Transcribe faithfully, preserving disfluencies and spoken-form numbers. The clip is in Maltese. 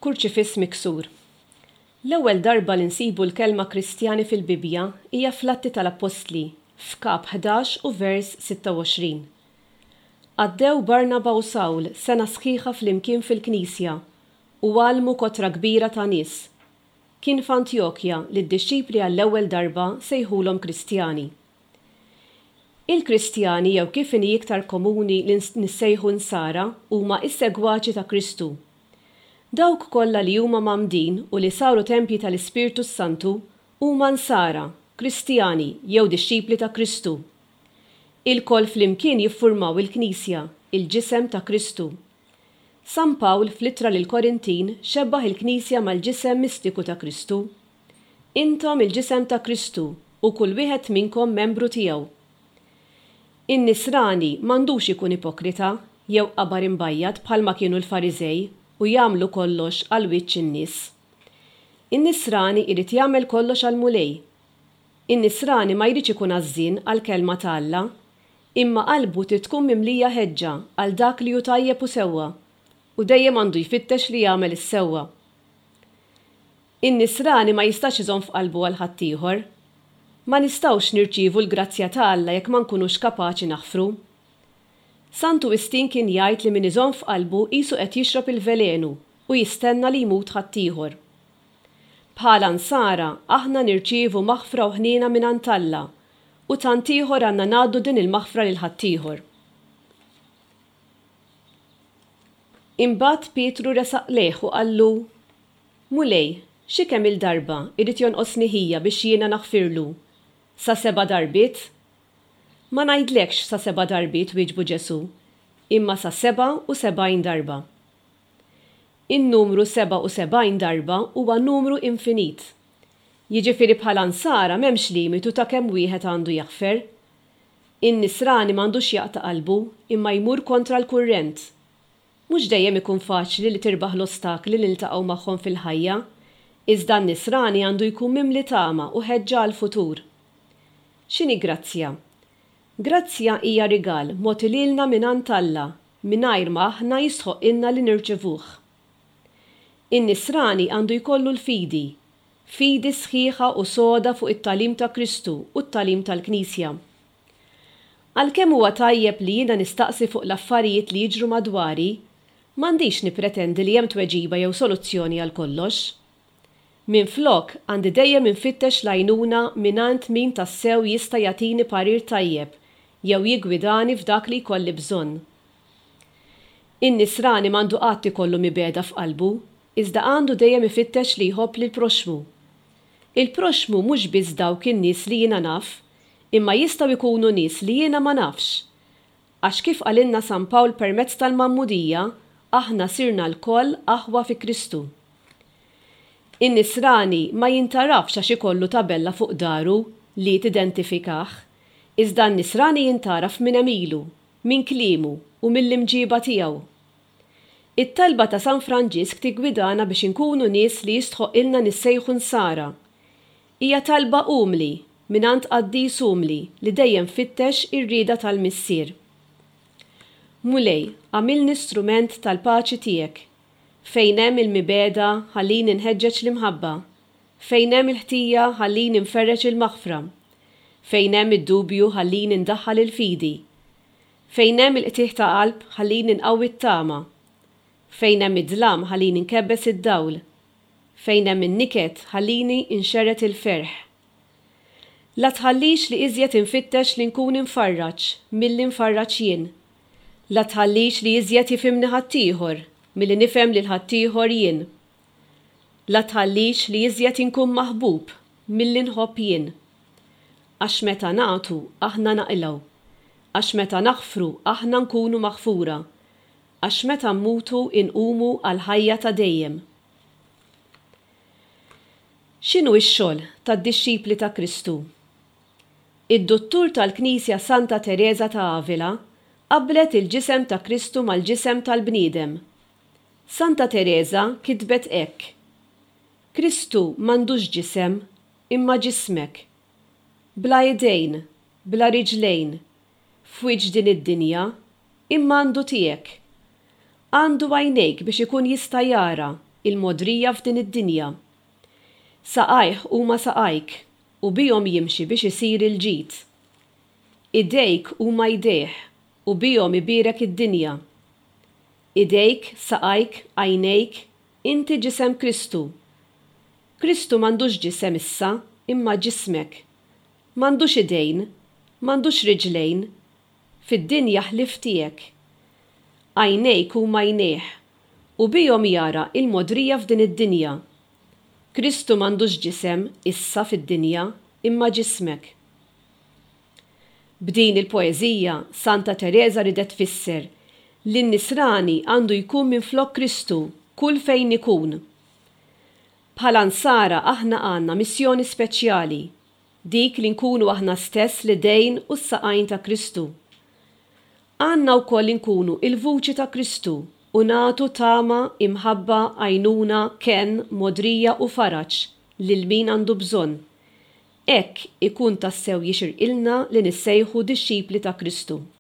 Kurċifiss miksur. L-ewwel darba li nsibu l-kelma Kristjani fil-Bibja hija fl-Atti tal-Apostli f'Kap ħdax u vers sitta u għoxrin. Għaddew Barnaba u Sawl sena sħiħa flimkien fil-Knisja u għallmu kotra kbira ta' nies. Kien f'Antjokja li d-disċipli għall-ewwel darba sejħulhom Kristjani. Il-Kristjani jew kif inhi iktar komuni li nissejħu nsara huma is-segwaċi ta' Kristu. Dawk kollha li huma mamdin u li saru tempji tal-Ispirtu Santu huma nsara, Kristjani jew disċipli ta' Kristu. Il-koll flimkien jiffurmaw il-Knisja, il-ġisem ta' Kristu. San Pawl fl-ittra lil Korintin xebbaħ il-Knisja mal-ġisem mistiku ta' Kristu. Intom il-ġisem ta' Kristu u kull wieħed minnkom membru tiegħu. In-nisrani m'għandux ikun ipokrita jew qabar imbajjad bħalma kienu l-Fariżej u jagħmlu kollox għal wiċċ in-nies. In-nisrani jrid jagħmel kollox għal mulej. In-nisrani ma jridx ikun għażżin għal kelma ta' Alla, imma qalbu trid tkun mimlija ħeġġa għal dak li hu tajjeb u sewwa u dejjem għandu jfittex li jagħmel is-sewwa. In-nisrani ma jistax iżomm f'qalbu għal ħaddieħor. Ma nistgħux nirċievu l-grazzja ta' Alla jekk ma nkunux kapaċi naħfru. Santu Wistin kien jgħid li min iżomm f'qalbu qisu qed jixrob il-velenu u jistenna li jmut ħaddieħor. Bħala nsara aħna nirċievu maħfra u ħniena mingħand Alla u tant ieħor għandna ngħaddu din il-maħfra lil ħaddieħor. Imbagħad Pietru resaq lejh u qallu: Mulej, xi kemm il-darba irid jonqosni ħija biex jiena naħfirlu? Sa seba' darbiet? Ma ngħidlekx sa seba' darbiet wieġbu Ġesu, imma sa seba' u sebgħin darba. In-numru seba' u sebgħin darba huwa numru infinit. Jiġifieri bħala nsara m'hemmx limitu ta' kemm wieħed għandu jaħfer. In-nisrani m'għandux jaqta' qalbu imma jmur kontra l-kurrent. Mhux dejjem ikun faċli li tirbaħ l-ostakli li niltaqgħu magħhom fil-ħajja, iżda n-nisrani għandu jkun mimli tama u ħeġġa għall-futur. X'inhi grazzja? Grazzja hija rigal mogħti lilna mingħand Alla mingħajr ma aħna jisħoq ilna li nirċevuh. In-nisrani għandu jkollu l-fidi, fidi sħiħa u soda fuq it-talim ta' Kristu u t-talim tal-Knisja. Għalkemm huwa tajjeb li jiena nistaqsi fuq l-affarijiet li jiġru madwari, m'għandix nippretendi li hemm tweġiba jew soluzzjoni għal kollox. Minflok għandi dejjem infittex l-għajnuna mingħand min tassew jista' jagħtini parir tajjeb jew jigwidani f'dak li jkolli bżonn. In-nisrani m'għandu qatt ikollu mibeda f'qalbu, iżda għandu dejjem ifittex li jħobb lill-proxmu. Il-proxmu mhux biss dawk in-nies li jiena naf, imma jistgħu jkunu nies li jiena ma nafx. Għax kif qalilna San Pawl permezz tal-Mammudija, aħna sirna l-koll aħwa fi Kristu. In-nisrani ma jintarafx għax ikollu tabella fuq daru li tidentifikah, iżda n-nisrani jintaraf minn emilu, minn kliemu u mill-imġiba tiegħu. It-talba ta' San Franġisk tigwidana biex inkunu nies li jistħoq ilna nissejħu nsara. Hija talba umli mingħand Qaddies umli li dejjem fittex ir-rieda tal-missier. Mulej, għamilni strument tal-paċi tiegħek. Fejn hemm il-mibeda ħallini nħeġġeġ l-imħabba, fejn hemm il-ħtija ħallini nferreġ il-maħfra, fejn hemm id-dubju ħallini ndaħħal il-fidi, fejn hemm il-qtieħ ta' qalb ħallini nqawwi t-tama, fejn hemm id-dlam ħallini nkebbes id-dawl, fejn hemm in-niket ħallini inxerret il-ferħ. La tħallix li iżjed infittex li nkun infarraġ milli nfarraġ jien. La tħallix li iżjed jifhimni ħaddieħor milli nifhem lil ħaddieħor jien. La tħallix li iżjed inkun maħbub milli nħobb jien. Għax meta nagħtu aħna naqilgħu, għax meta naħfru aħna nkunu maħfura, għax meta mmutu inqumu għal ħajja ta' dejjem. X'inhu x-xogħol tad-disċipli ta' Kristu? Id-duttur tal-Knisja Santa Teresa ta' Avila qabblet il-ġisem ta' Kristu mal-ġisem tal-bniedem. Santa Teresa kitbet hekk: Kristu m'għandux ġisem imma ġismek. Bla idejn, bla riġlejn, f'wiġġ din id-dinja, imma għandu tiegħek. Għandu għajnejk biex ikun jista' jara il-modrija f'din id-dinja. Saqajh huma saqajk u bihom jimxi biex isir il-ġid. Idejk huma jdejh u bihom ibierek id-dinja. Idejk, saqajk, għajnejk, inti ġisem Kristu. Kristu m'għandux ġisem issa, imma ġismek. M'għandux idejn, m'għandux riġlejn, fid-dinja ħlif tiegħek. Għajnejk huma għajnejh u bihom jara il-modrija f'din id-dinja. Kristu m'għandux ġisem issa fid-dinja imma ġismek. B'din il-poeżija Santa Teresa ridet tfisser li n-nisrani għandu jkun minflok Kristu kull fejn ikun. Bħala nsara aħna għandna missjoni speċjali, dik li nkunu aħna stess l-idejn u s-saqajn ta' Kristu. Għandna wkoll inkunu il-vuċi ta' Kristu u nagħtu tama, imħabba, għajnuna, ken, modrija u faraġġ lil min għandu bżonn. Hekk ikun tassew jixirqilna li nissejħu dixxipli ta' Kristu.